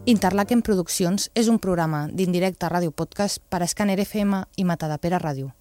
Interlaken Produccions és un programa d'Indirecte Ràdio Podcast per a Scanner FM i Matadepera Ràdio.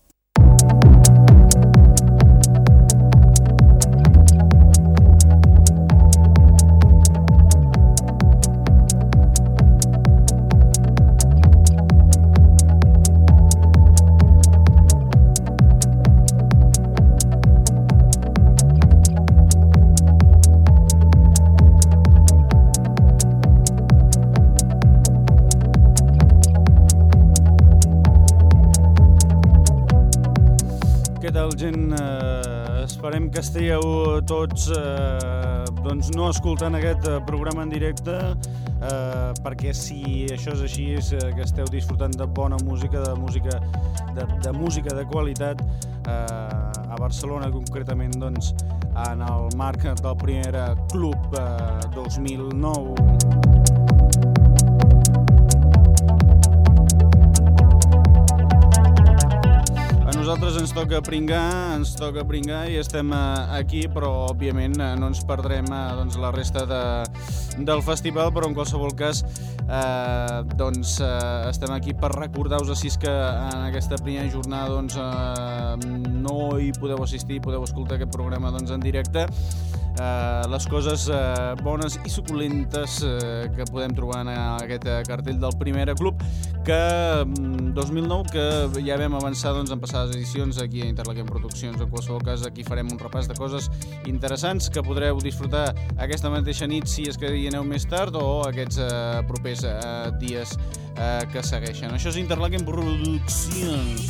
Gent, esperem que estigueu tots no escoltant aquest programa en directe, perquè si això és així és que esteu disfrutant de bona música, de música de qualitat a Barcelona, concretament doncs, en el marc del primer Club 2009. Nosaltres ens toca pringar i estem aquí, però òbviament no ens perdrem la resta del festival, però en qualsevol cas estem aquí per recordar-vos, així que en aquesta primera jornada no hi podeu assistir, podeu escoltar aquest programa en directe, les coses bones i suculentes que podem trobar en aquest cartell del Primera Club, que 2009, que ja vam avançar en passades edicions aquí a Interlaken Produccions. En qualsevol cas, aquí farem un repàs de coses interessants que podreu disfrutar aquesta mateixa nit si és que hi aneu més tard o aquests propers dies que segueixen. Això és Interlaken Produccions.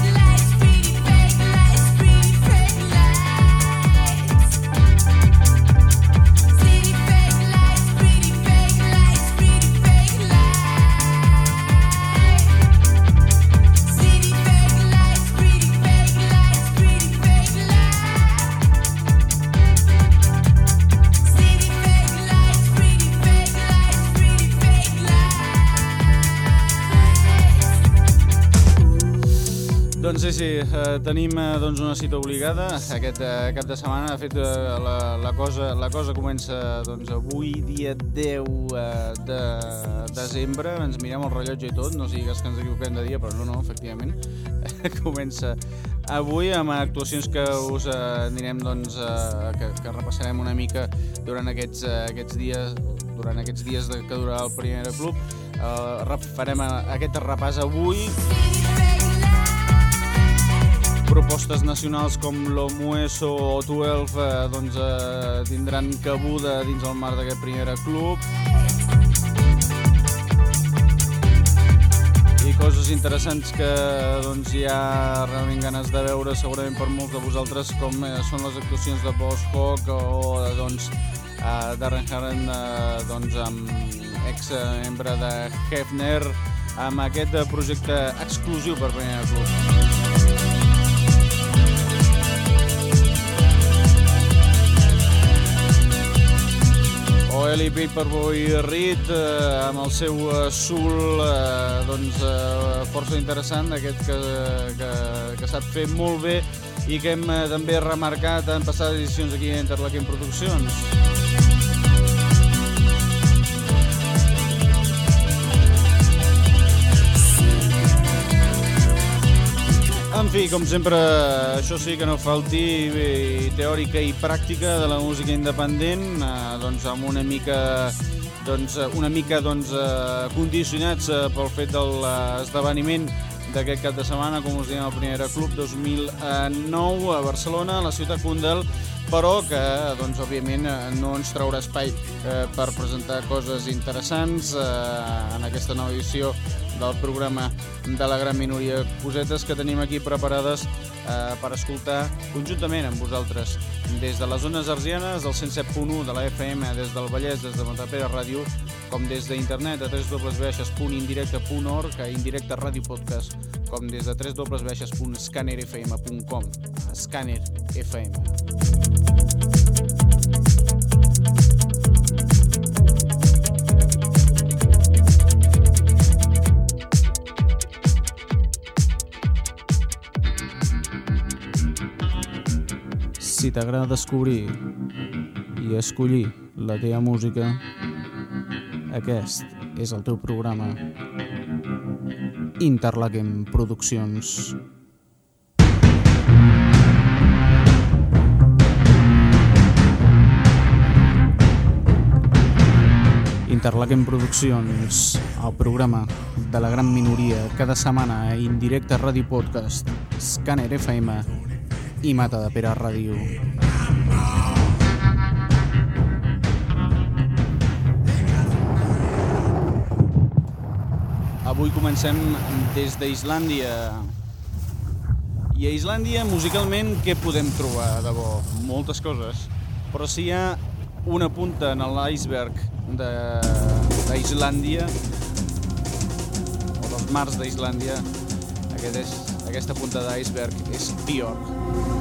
Doncs sí, tenim una cita obligada aquest cap de setmana. De fet, la cosa comença avui, dia 10 de desembre. Ens mirem el rellotge i tot, no sigui que ens equivoquem de dia, però no, efectivament. Comença avui amb actuacions que us anirem, que repassarem una mica durant aquests dies que durarà el Primer Club. Farem aquest repàs avui. Propostes nacionals com l'Omueso o 12 tindran cabuda dins el marc d'aquest Primer Club. I coses interessants que hi ha realment ganes de veure segurament per molts de vosaltres, com són les actuacions de Post-Hoc o Darren Harren, amb ex-membre de Hefner, amb aquest projecte exclusiu per Primer Club. Eli Paperboy Reed amb el seu soul força interessant, aquest que sap fer molt bé i que hem també remarcat en passades edicions aquí a Interlaken Produccions. En fi, com sempre, això sí que no falti teòrica i pràctica de la música independent, amb una mica condicionats pel fet de l'esdeveniment d'aquest cap de setmana, com us diem, el Primer Club 2009 a Barcelona, a la ciutat Kundal, però que, òbviament, no ens traurà espai per presentar coses interessants en aquesta nova edició del programa de la gran minoria cosetes que tenim aquí preparades per escoltar conjuntament amb vosaltres des de les zones arsianes del 107.1 de la FM, des del Vallès, des de Matadepera Ràdio, com des d'internet a www.indirecte.org, a Indirecte Ràdio Podcast, com des de www.scannerfm.com, a Scanner FM. Si t'agrada descobrir i escollir la teva música, aquest és el teu programa Interlaken Produccions. Interlaken Produccions, el programa de la gran minoria, cada setmana a Indirecte Ràdio Podcast, Scanner FM i Matadepera Ràdio. Avui comencem des d'Islàndia. I a Islàndia, musicalment, què podem trobar de bo? Moltes coses. Però si hi ha una punta en l'iceberg d'Islàndia, o dels mars d'Islàndia, aquesta punta d'iceberg és Björk.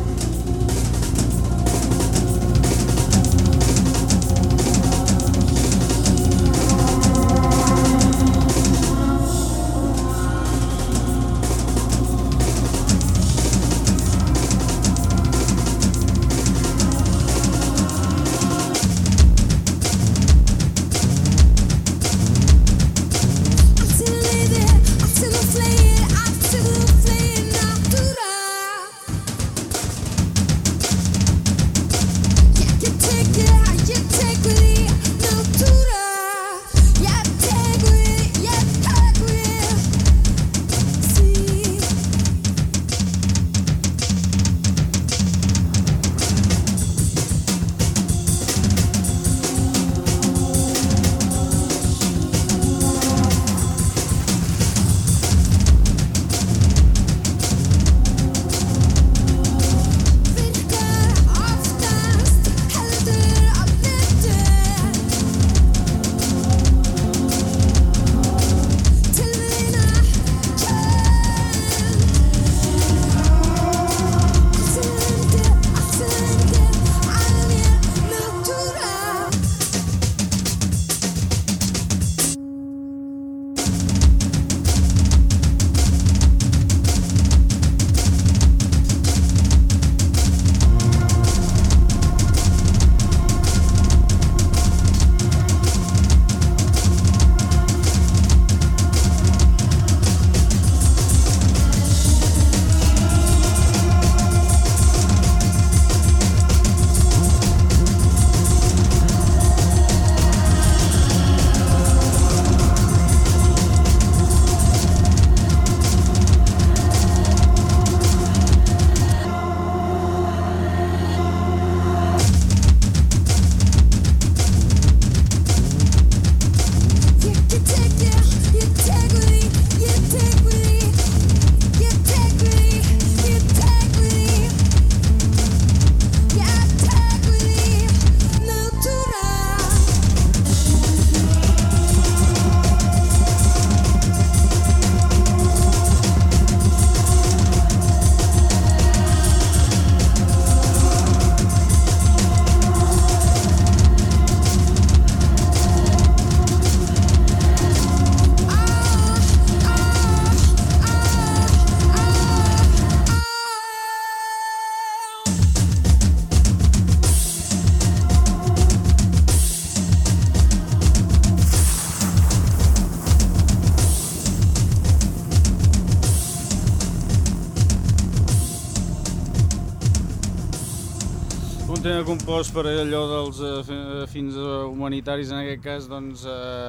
Un tema compost per allò dels fins humanitaris, en aquest cas, doncs,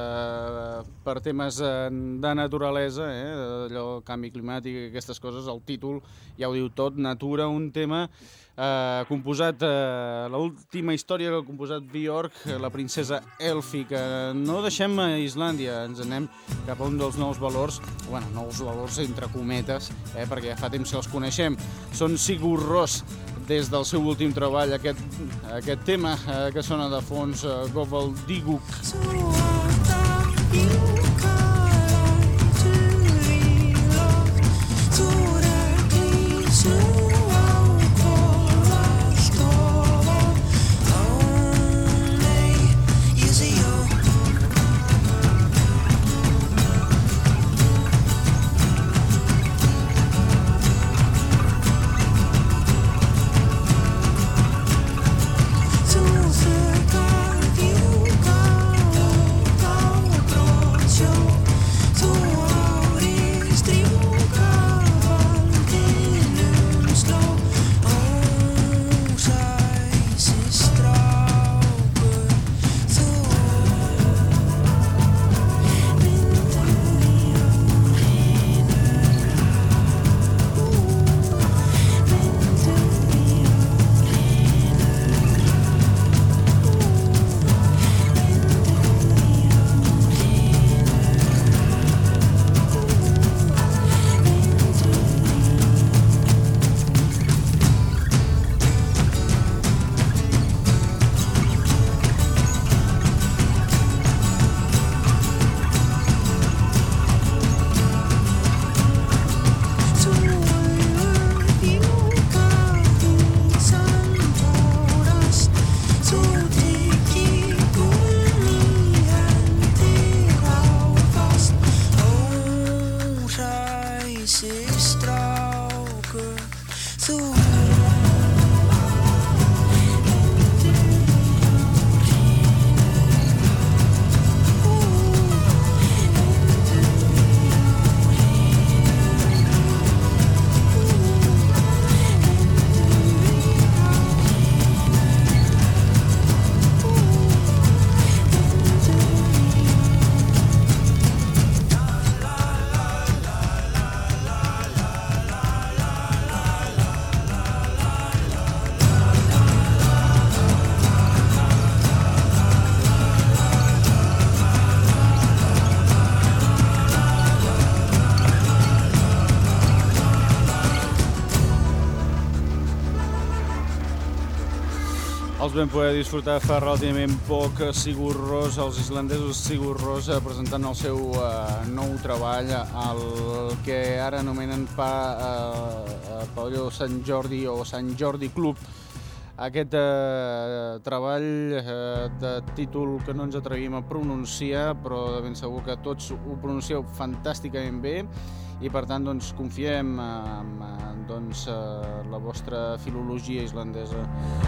per temes de naturalesa, allò, canvi climàtic i aquestes coses. El títol ja ho diu tot, Natura, un tema composat, l'última història que ha composat Björk, la princesa èlfica. No deixem a Islàndia, ens anem cap a un dels nous valors, nous valors entre cometes, perquè ja fa temps que els coneixem. Són Sigur Rós, des del seu últim treball, aquest tema que sona de fons, Gobbledygook. Els vam poder disfrutar fa relativament poc Sigur Rós, els islandesos Sigur Rós, presentant el seu nou treball, el que ara anomenen Pavelló Sant Jordi o Sant Jordi Club. Aquest treball de títol que no ens atrevim a pronunciar, però de ben segur que tots ho pronuncieu fantàsticament bé i per tant doncs, confiem en la vostra filologia islandesa.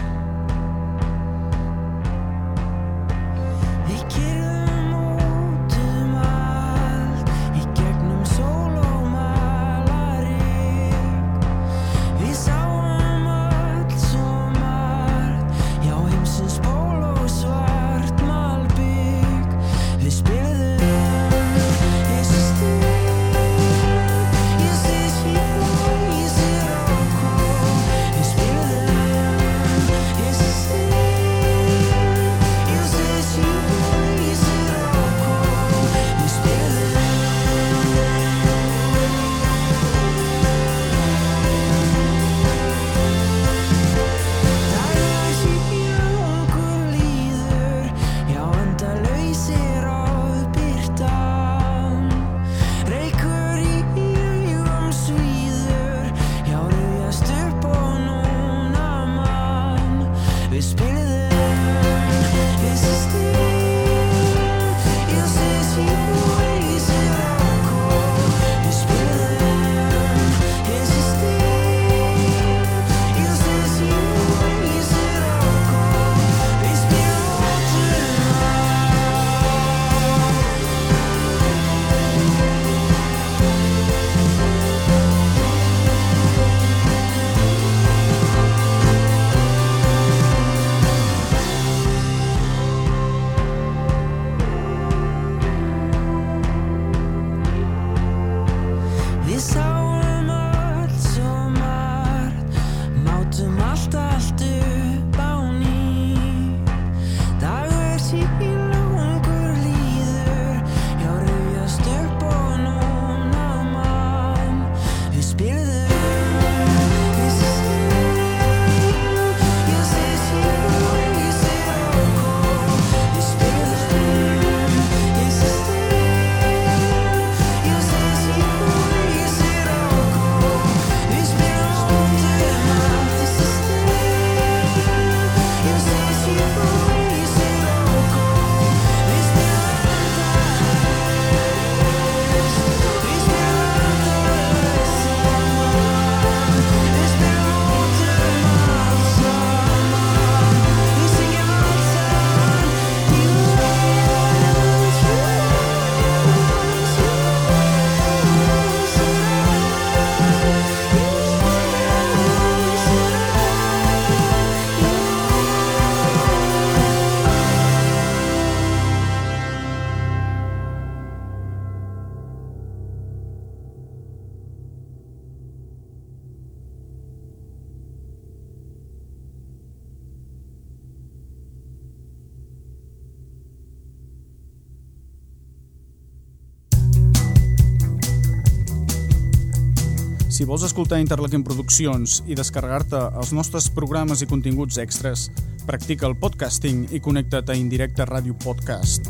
Si vols escoltar Interlaken Produccions i descarregar-te els nostres programes i continguts extras, practica el podcasting i connecta't a Indirecte Ràdio Podcast.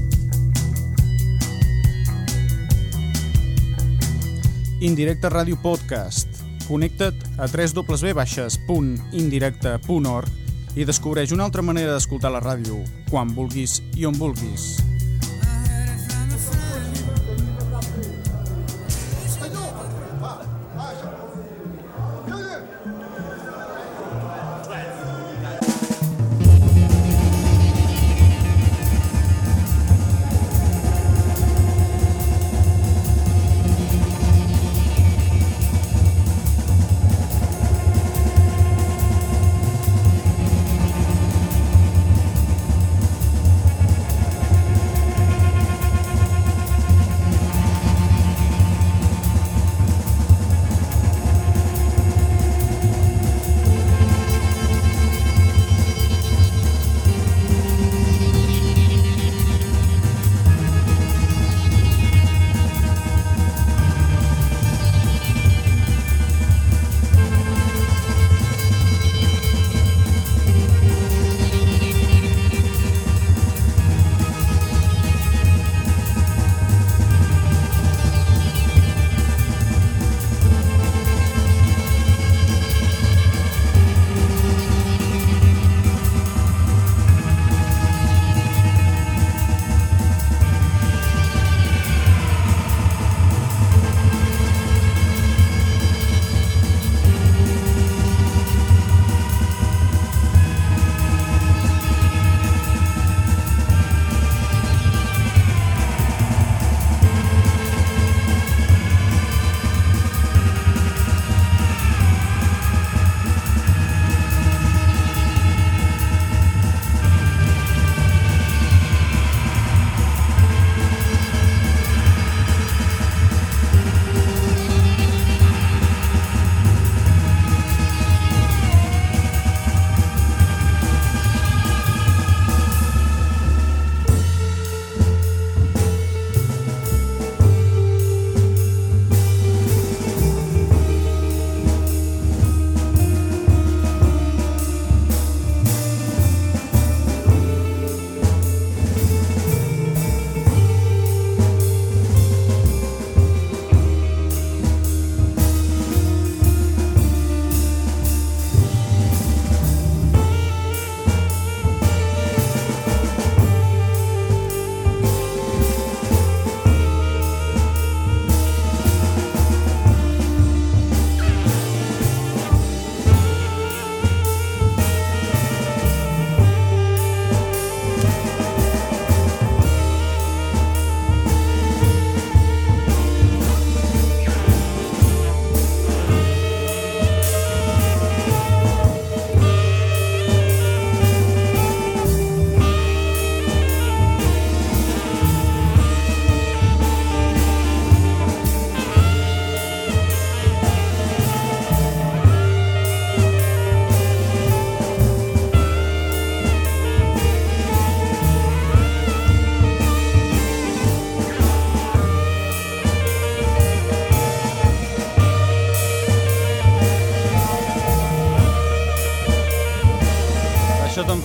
Indirecte Ràdio Podcast. Connecta't a www.indirecte.org i descobreix una altra manera d'escoltar la ràdio, quan vulguis i on vulguis.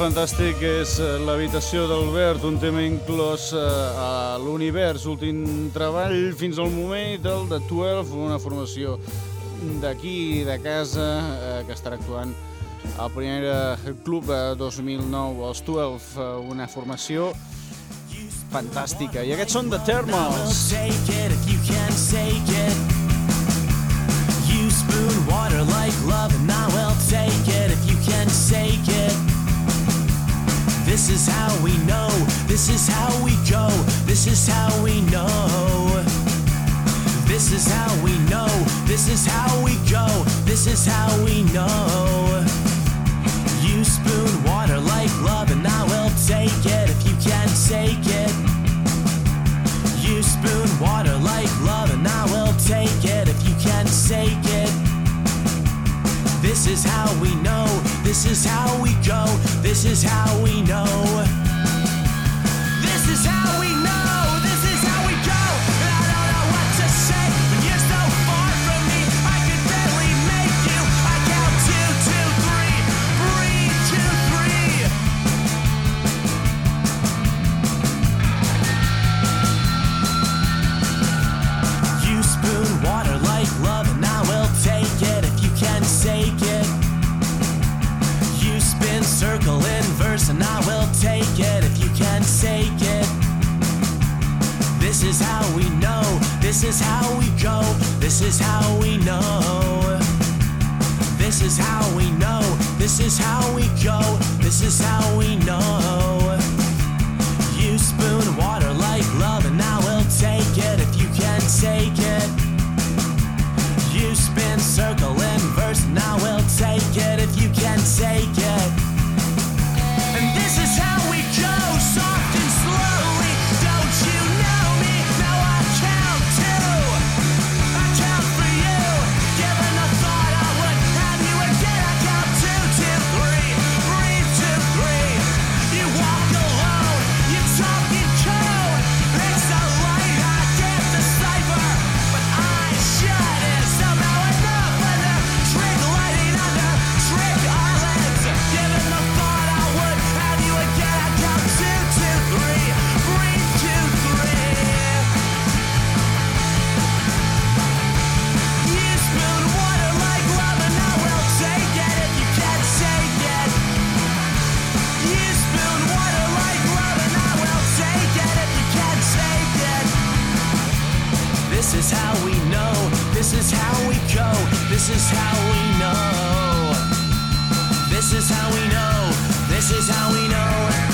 fantàstic és l'habitació d'Albert, un tema inclòs a l'Univers, últim treball fins al moment del The 12, una formació d'aquí, de casa, que estarà actuant al primer club 2009, els 12, una formació fantàstica. I aquests són The Thermals. You spoon water like love and I will take it if you can take it. This is how we know, this is how we go, this is how we know. This is how we know, this is how we go, this is how we know. You spoon water like love and I will take it if you can take it. You spoon water like love and I will take it if you can take it. This is how we know, this is how we go, this is how we know. This is how we know, this is how we go. And I don't know what to say when you're so far from me. I could barely make you. I count 2, 2, 3, breathe 2, 3. You spoon water like love and I will take it if you can take it. You spin circle in verse and I will take it if you can take it. This is how we know, this is how we go, this is how we know. This is how we know, this is how we go, this is how we know. You spoon water like love and I will take it if you can take it. You spin circle in verse and I will take it if you can take it. And this is how we go, soft and slowly. Don't you know me? Now I count 2. I count for you. Given a thought I would have you again. I count 2, 2, 3. Breathe 2, 3. You walk alone. You talk in code. It's a light I can't decipher, but I shut it somehow enough under trick lighting under trick islands. Given the thought I would have you again. I count 2, 2, 3. Breathe 2, 3. You spoon water like love and I will take it if you can't take it. You spoon water like love and I will take it if you can't take it. This is how we know, this is how we go, this is how we know. This is how we know, this is how we know.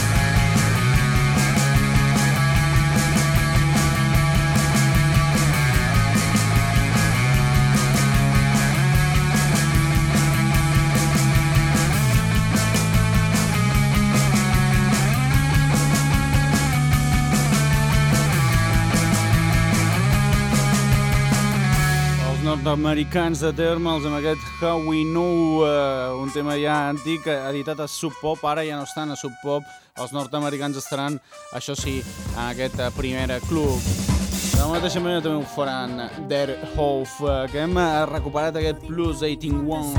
Nord-americans de Thermals amb aquest How We Know, un tema ja antic, editat a Sub Pop, ara ja no estan a Sub Pop, els nord-americans estaran, això sí, en aquest primer club. De la mateixa manera també ho faran Der Hof, que hem recuperat aquest Plus 81.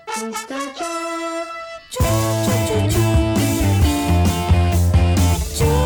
Choo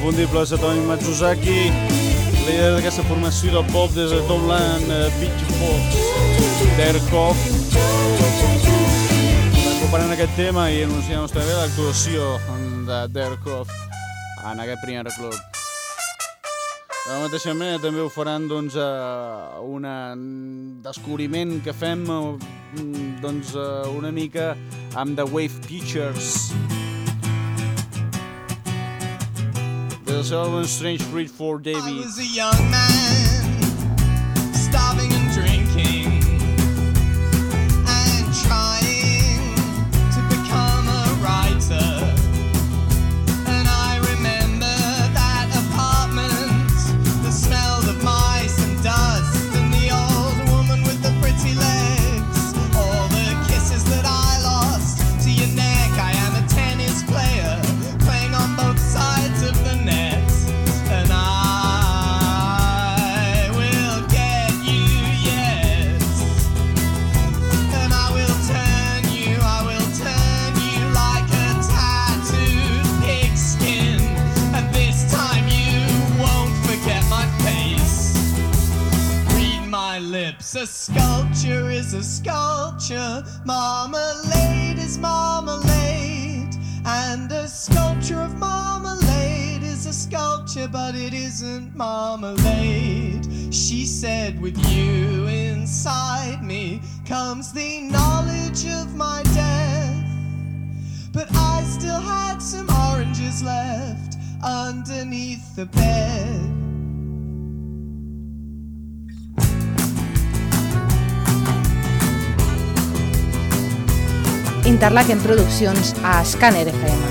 l'inconfundible Satomi Matsuzaki, líder d'aquesta formació del pop des de Topland Pitchforks, Derkov, recuperant aquest tema i anunciant també l'actuació de Derkov en aquest primer club. De la mateixa manera també ho faran un descobriment que fem una mica amb The Wave Pictures. Del seu àlbum Strange Breed for David. I was a young man, starving and drinking, and trying to become a writer. And I remember that apartment, the smell of mice and dust, and the old woman with the pretty legs, all the kisses that I lost to your neck. I am a tennis player, playing on both sides of the net. And I will get you, yes. And I will turn you like a tattooed pigskin. And this time you won't forget my face. Read my lips. A sculpture is a sculpture. Marmalade is marmalade. And a sculpture of marmalade is a sculpture, but it isn't marmalade. She said, with you inside me comes the knowledge of my death. But I still had some oranges left underneath the bed. Interlaken Produccions a Scanner FM.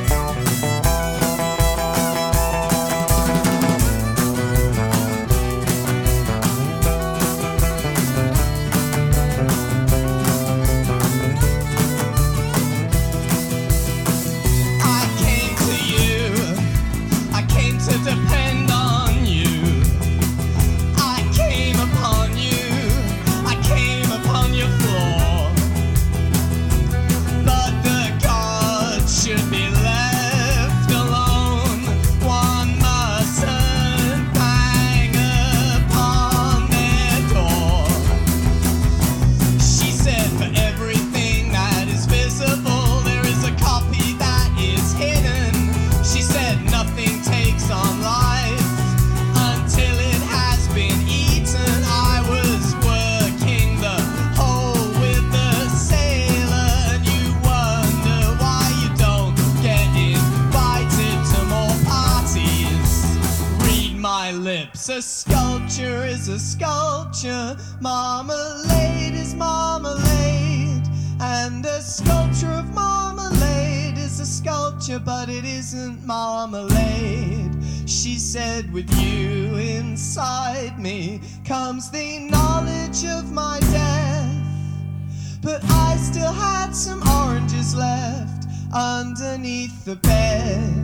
A sculpture is a sculpture, marmalade is marmalade, and a sculpture of marmalade is a sculpture, but it isn't marmalade. She said, with you inside me comes the knowledge of my death, but I still had some oranges left underneath the bed.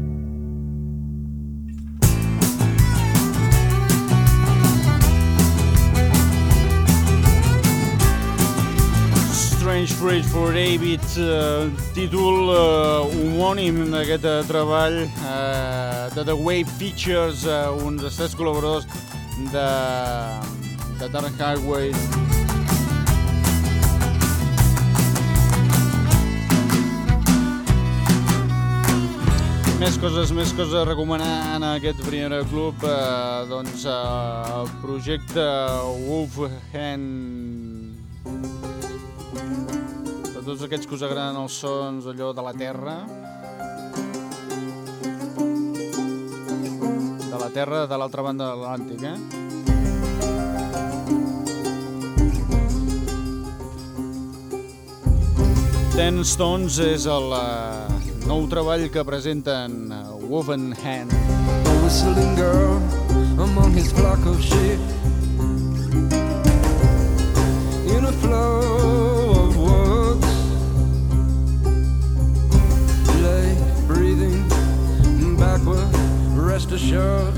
Strange Breed for David, títol homònim d'aquest treball de The Wave Pictures, uns estats col·laboradors de Dark Highway. Més coses a recomanar en aquest primer club, doncs el projecte Wolfhand. Tots aquests que us agraden els sons allò de la terra, de l'altra banda de l'Atlàntic, Ten Stones és el nou treball que presenten Woven Hand. A whistling girl among his flock of sheep, in a flow of words, lay breathing backward, rest assured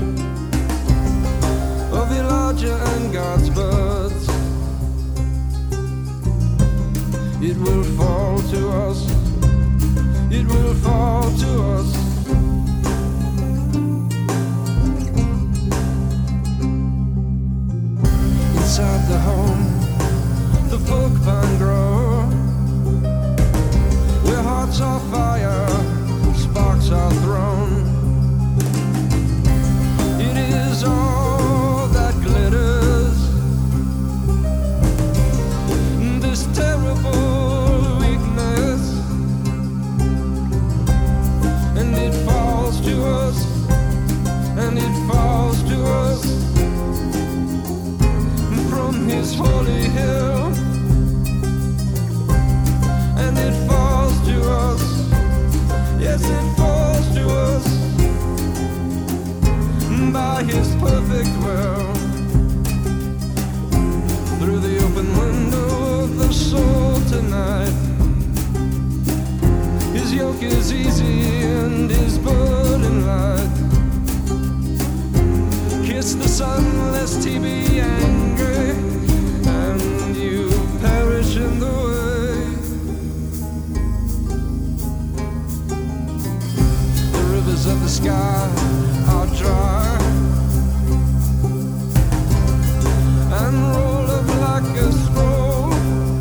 of Elijah and God's birds. It will fall to us, it will fall to us. by his perfect will. Through the open window of the soul tonight, his yoke is easy and his burden light. Kiss the sun lest he be angry and you perish in the way. The rivers of the sky are dry and roll up like a scroll.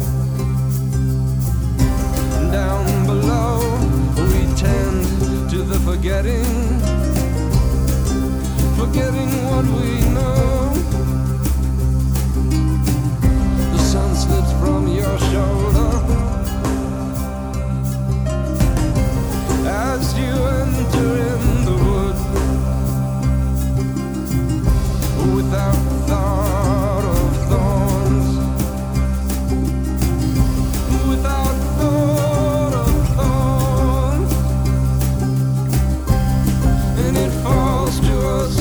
Down below we tend to the forgetting what we know. The sun slips from your shoulder as you enter in the wood without thought of thorns, without thought of thorns, and it falls to us.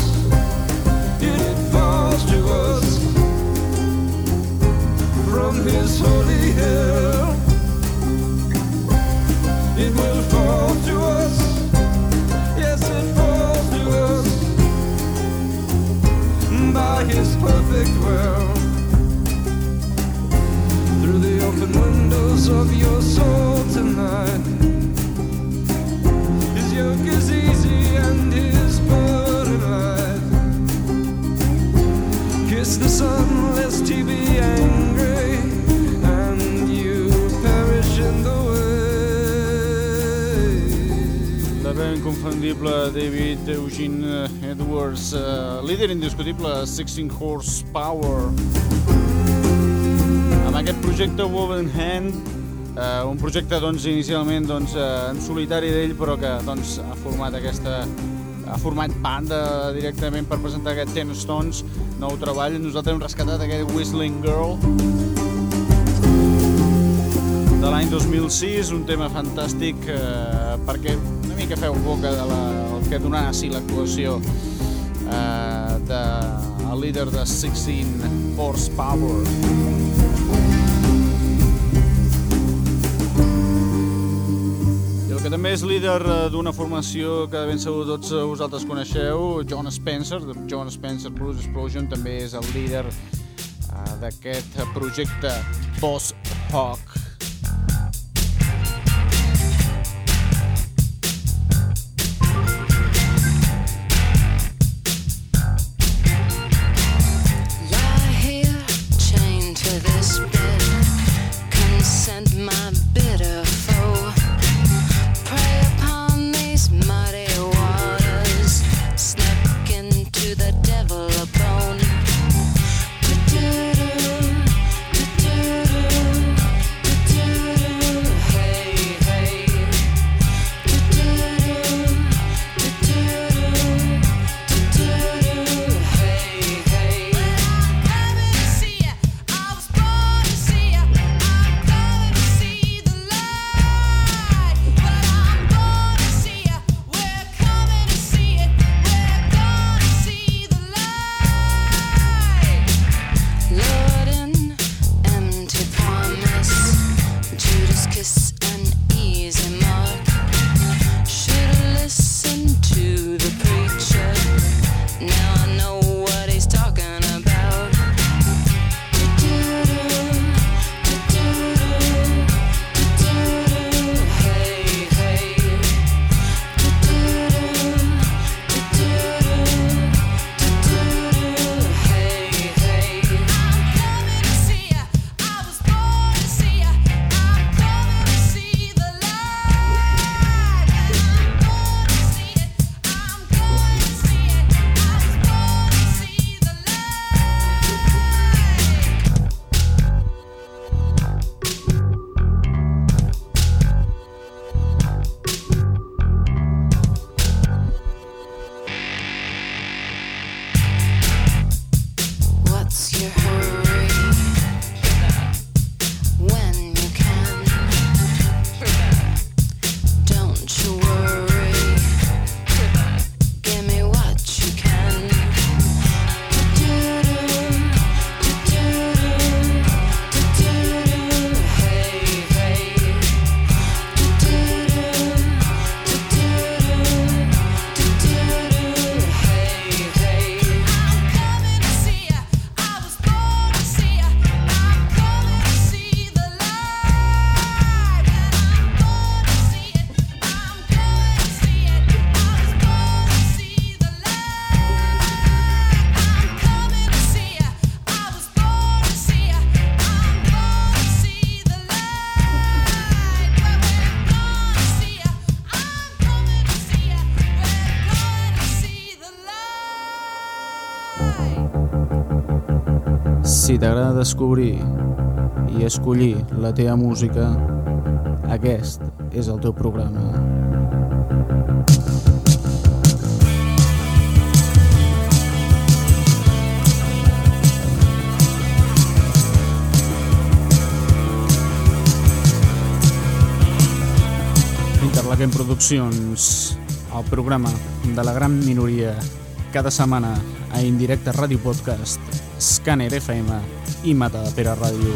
From his holy hill, it will fall to us. Yes, it falls to us by his perfect will. Through the open windows of your soul tonight, his yoke is easy and his burden light. Kiss the sun lest he be angry and you perish in the way. La veu inconfundible David Eugene Edwards, líder indiscutible 16 Horsepower. Amb aquest projecte Woven Hand, un projecte inicialment en solitari d'ell, però que ha format banda directament per presentar aquest Ten Stones, nou treball. Nosaltres hem rescatat aquest Whistling Girl de l'any 2006, un tema fantàstic perquè una mica feu boca del que donarà l'actuació del líder de 16 Horsepower. Que també és líder d'una formació que ben segur tots vosaltres coneixeu, Jon Spencer, de Jon Spencer Blues Explosion, també és el líder d'aquest projecte Boss Hog. Don't you worry, give me what you can. Si t'agrada descobrir i escollir la teva música, aquest és el teu programa. Interlaquem Produccions, el programa de la gran minoria, cada setmana a Indirecte Ràdio Podcast, Scanner FM i Matadepera Ràdio.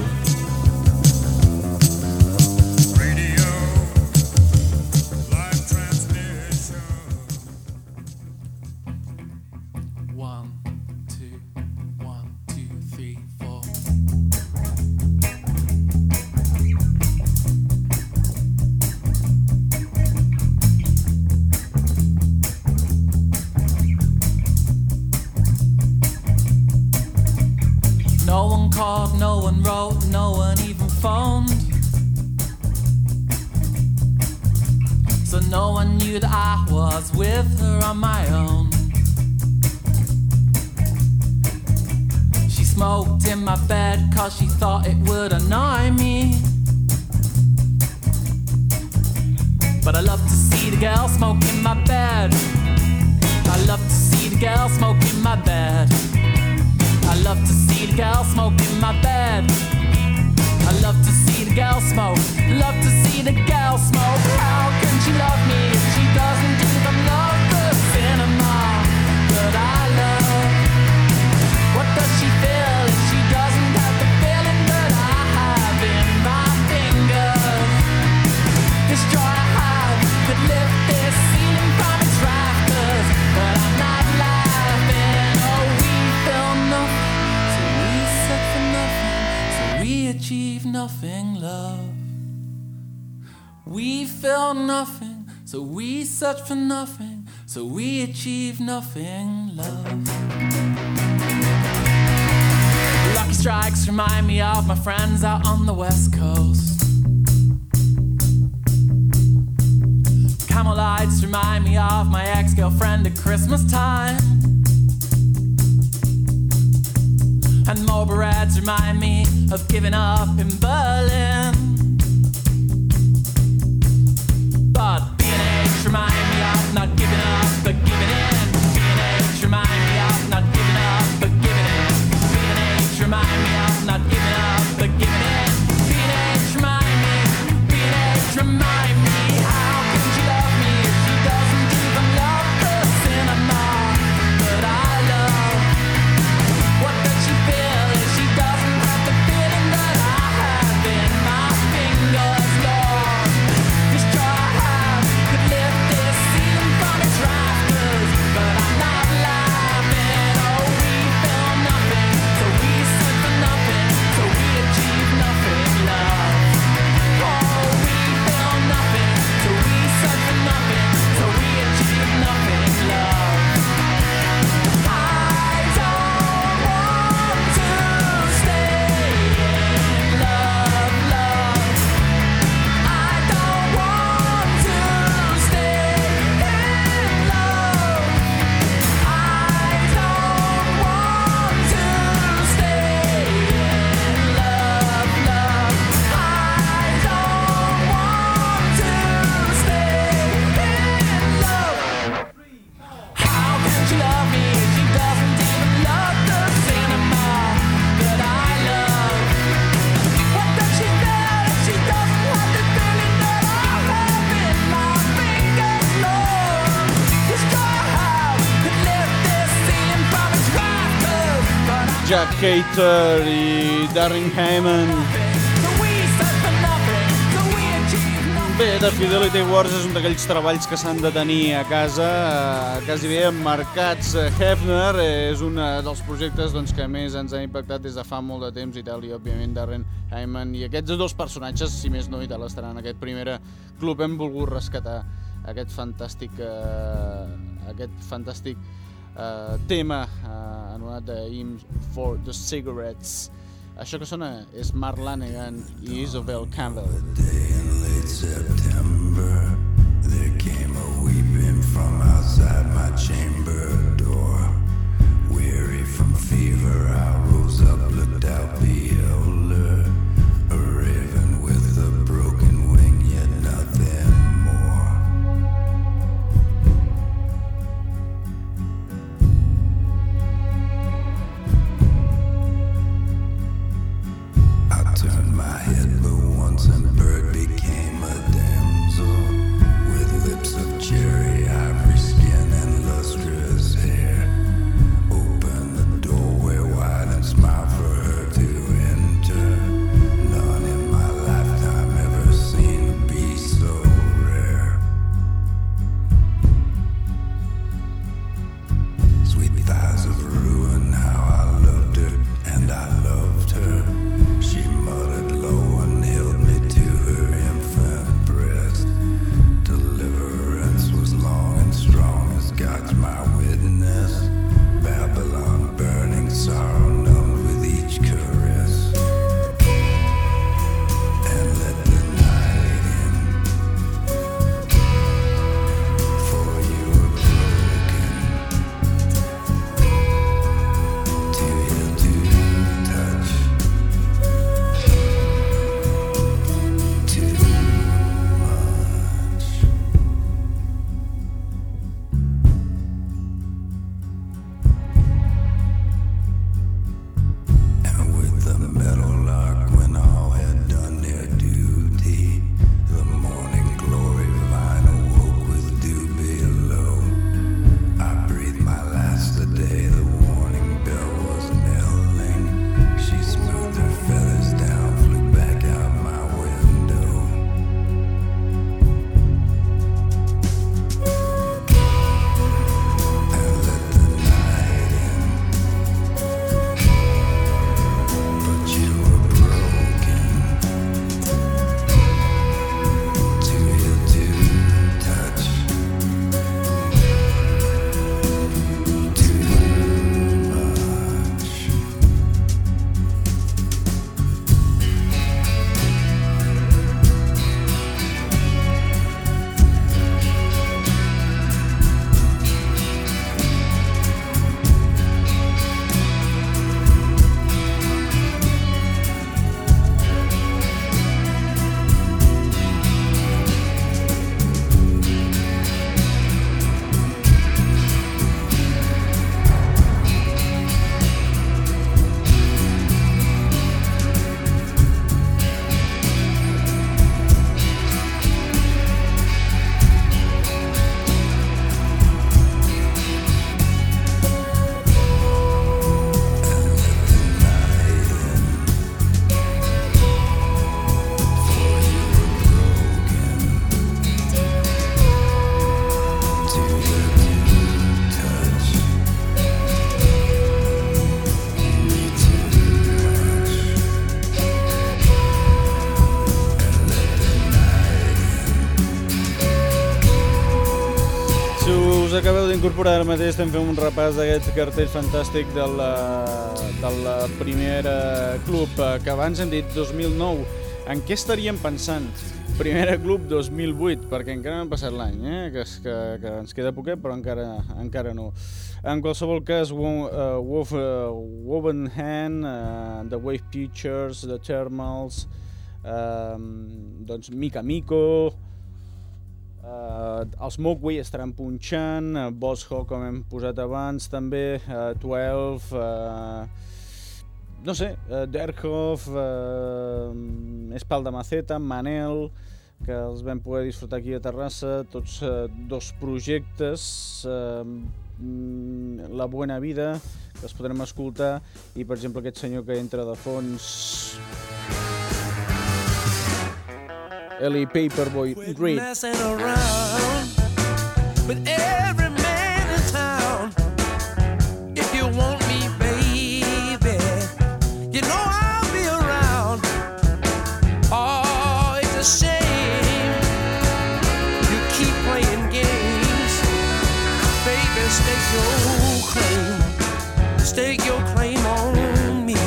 Search for nothing, so we achieve nothing, love. Lucky strikes remind me of my friends out on the west coast. Camel lights remind me of my ex-girlfriend at Christmas time. And Marlboro Reds remind me of giving up in Berlin. But B&H remind me of not giving up but giving in. B&H remind me of not giving up but giving in. B&H remind me of not giving up but giving in. B&H remind me, how can she love me if she doesn't even love the cinema that I love? What does she feel if she doesn't have the feeling that I have in my fingers, Lord? This joy I have could lift this ceiling from its rafters, but I'm not laughing. Oh, we feel nothing, so we search for nothing, so we achieve nothing, love. Oh, we feel nothing, so we search for nothing, so we achieve nothing, love. I don't want to stay in love, love. I don't want to stay in love. I don't want to stay in love, love. I don't want to stay in love. How can she love me if she doesn't even love the cinema that I love? What does she feel if she doesn't have the feeling that I have in my fingers, Lord? This joy I have could lift this ceiling from its rafters, but I'm Jack Cater i Darren Hammond. so we search for nothing, so we achieve nothing. Bé, The Fidelity Wars és un d'aquells treballs que s'han de tenir a casa, quasi bé emmarcats. Hefner és un dels projectes doncs, que més ens ha impactat des de fa molt de temps i tal, i òbviament Darren Hammond. I aquests dos personatges, si més no i tal, estaran en aquest primer club. Hem volgut rescatar aquest fantàstic tema anomenat Hymns for the Cigarettes. Això que sona és Mark Lanegan i Isobel Campbell. In late September, there came a weeping from outside my chamber door. Weary from fever, I rose up, looked out incorporat ara mateix, estem fent un repàs d'aquest cartell fantàstic del primer club, que abans hem dit 2009. En què estaríem pensant? Primer club 2008, perquè encara no ha passat l'any, que ens queda poquet, però encara no. En qualsevol cas, Woven Hand, The Wave Pictures, The Thermals, doncs Mika Miko, els Mogwai estaran punxant, Boss-Hog, com hem posat abans, també 12, no sé, Derhoff, Espal de Maceta, Manel, que els vam poder disfrutar aquí a Terrassa, tots dos projectes, La Buena Vida, que els podrem escoltar, i per exemple aquest senyor que entra de fons, Eli Paperboy Reed. Messing around with every man in town. If you want me, baby, you know I'll be around. Oh, it's a shame you keep playing games. Baby, stake your claim on me.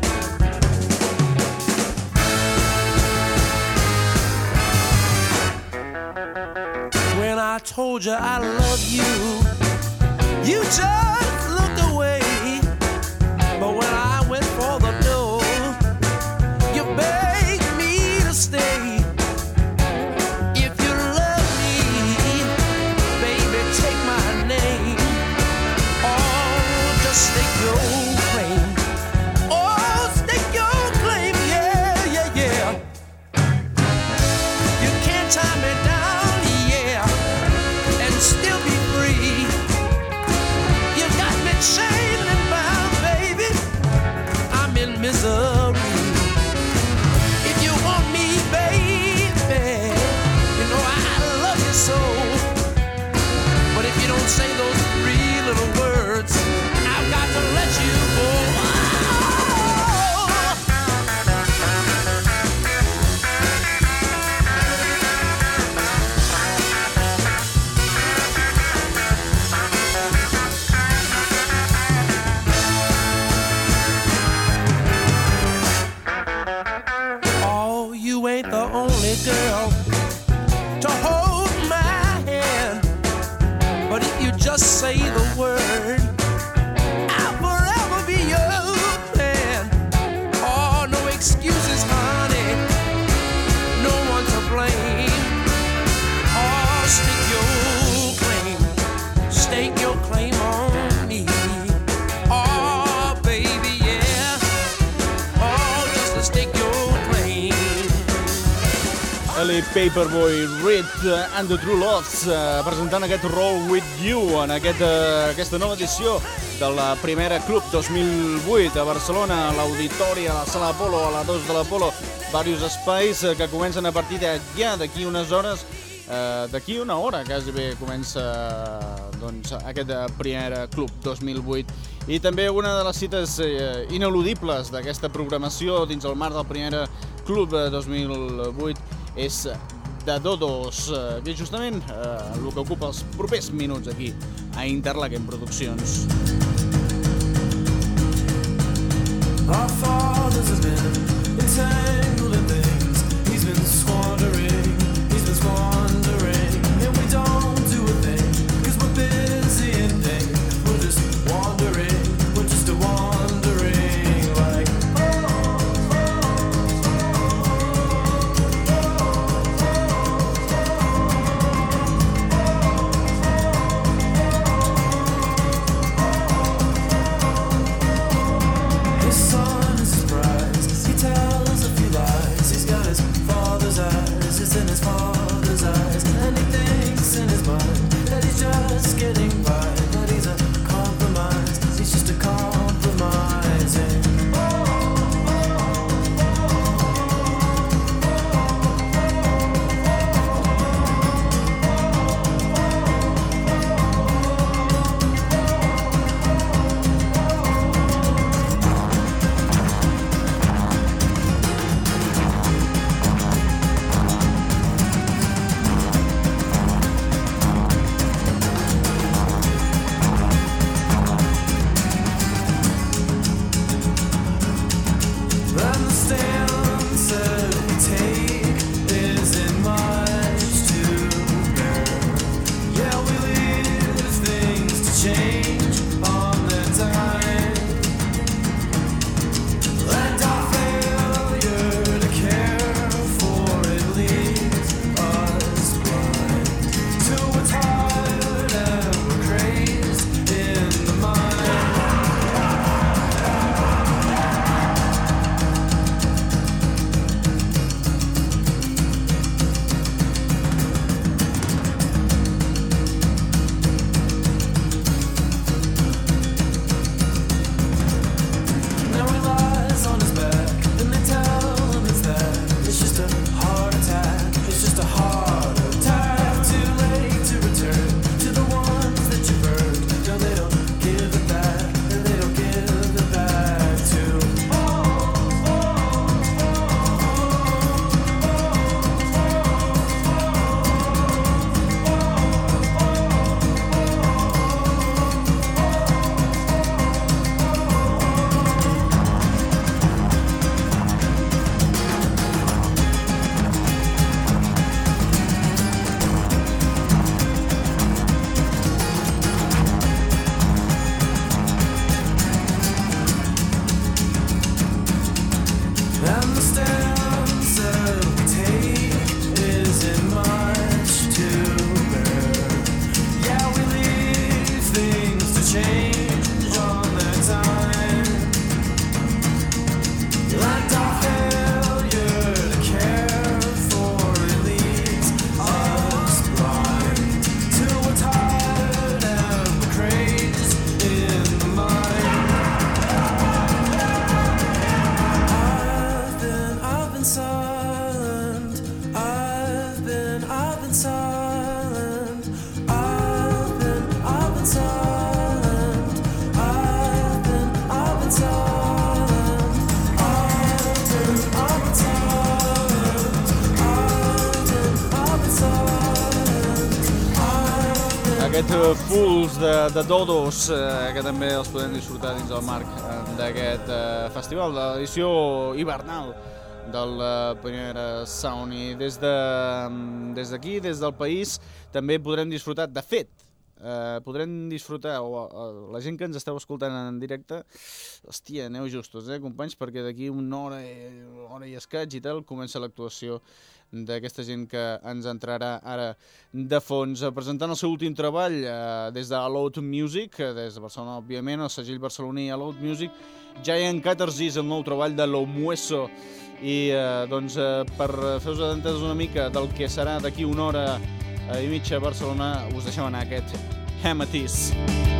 When I told you I love you, you just looked away. But when I went for the dough, you begged me to stay. If you love me, baby, take my name. Oh, just stake your claim. Oh, stake your claim, yeah, yeah, yeah. You can't tie me down, yeah, and still be free. You got me chained and bound, baby. I'm in misery. If you want me, baby, you know I love you so. But if you don't say those three little words, I've got to let you go. Oh, you ain't the only girl to hold my hand. But if you just say the word, I'll forever be your man. Oh, no excuses, honey, no one to blame. Oh, stake your claim on me. Oh, baby, yeah. Oh, just to stake your claim. Eli Paperboy Reed and the True Loves, presentant aquest Roll With You en aquesta nova edició del Primera Club 2008 a Barcelona, a l'Auditori, a la Sala Apolo, a la 2 de l'Apolo, diversos espais que comencen a partir de ja d'aquí unes hores, d'aquí una hora quasi bé comença doncs, aquest Primera Club 2008. I també una de les cites ineludibles d'aquesta programació dins el marc del Primera Club 2008 és de Dodos, que és justament el que ocupa els propers minuts aquí a Interlaken Produccions. Our fathers have been entangled in things. He's been squandering, and we don't do a thing, 'cause we're busy and things. We're just wandering, we're just a wandering like aquest Fools de Dodos, que també els podem disfrutar dins el marc d'aquest festival, de l'edició hivernal del Primera Sound. I des d'aquí, des del país, també podrem disfrutar, de fet, podrem disfrutar, o la gent que ens esteu escoltant en directe, hòstia, aneu justos, companys, perquè d'aquí una hora i escaig i tal, comença l'actuació d'aquesta gent que ens entrarà ara de fons, presentant el seu últim treball des de Allowed Music, des de Barcelona, òbviament, el segell barceloní Allowed Music, Giant Catarsis, el nou treball de Lomueso. I doncs per fer-vos entesos una mica del que serà d'aquí una hora i mitja a Barcelona, us deixem anar aquest Hematis.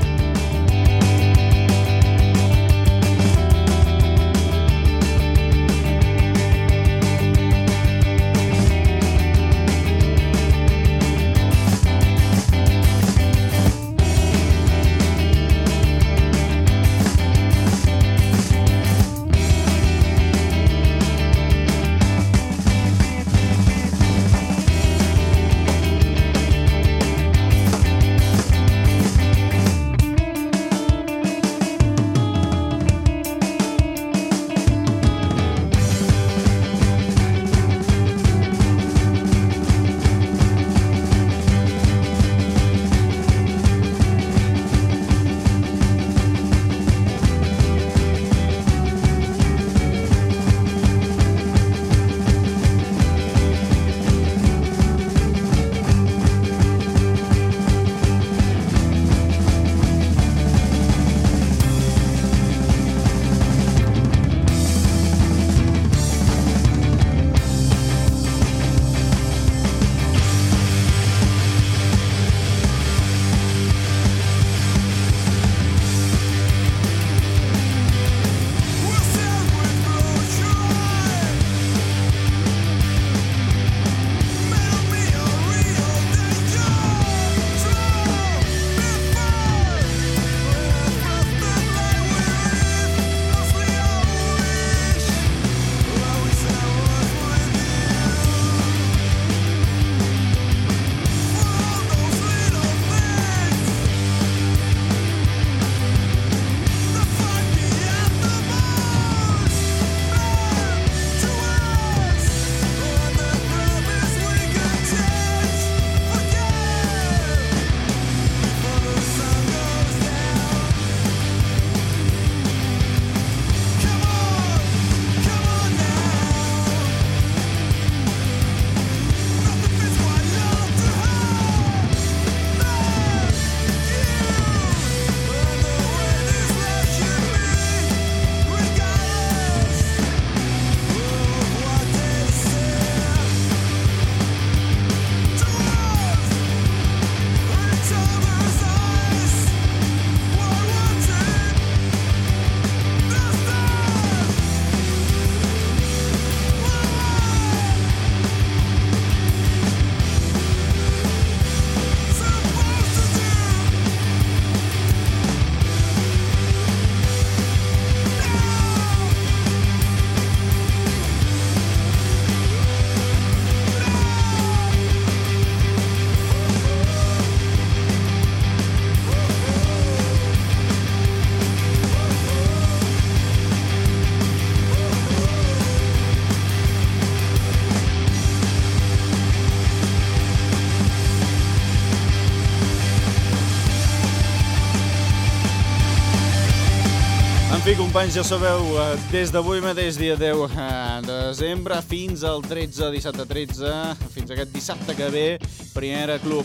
En fi, companys, ja sabeu, des d'avui mateix, dia 10 de desembre, fins al 13, dissabte 13, fins aquest dissabte que ve, Primera Club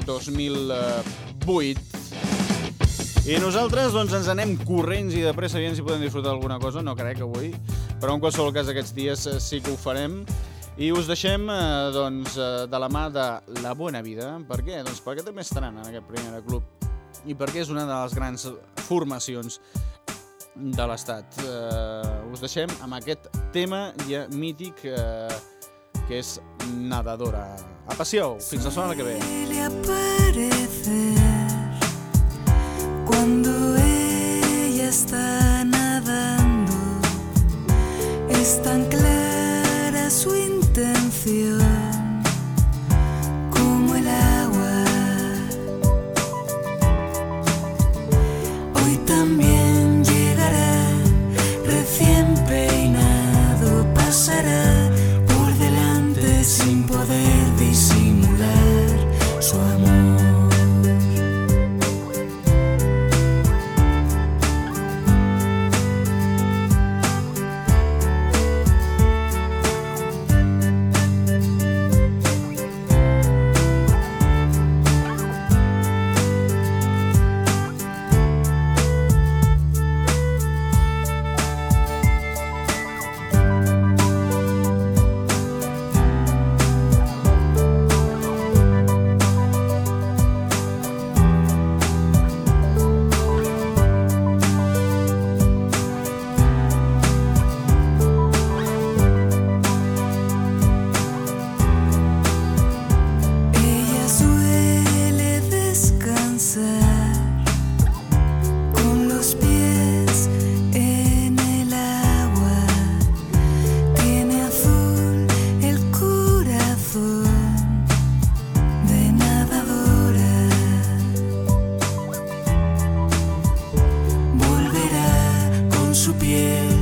2008. I nosaltres doncs, ens anem corrents i de pressa, aviam si podem disfrutar alguna cosa, no crec avui, però en qualsevol cas aquests dies sí que ho farem. I us deixem doncs, de la mà de La Buena Vida. Per què? Doncs perquè també estaran en aquest Primera Club i perquè és una de les grans formacions de l'Estat. Us deixem amb aquest tema ja mític que és Nadadora. A passió, fins la setmana que ve. Cuando ella está nadando, es tan clara su intención como el agua su piel.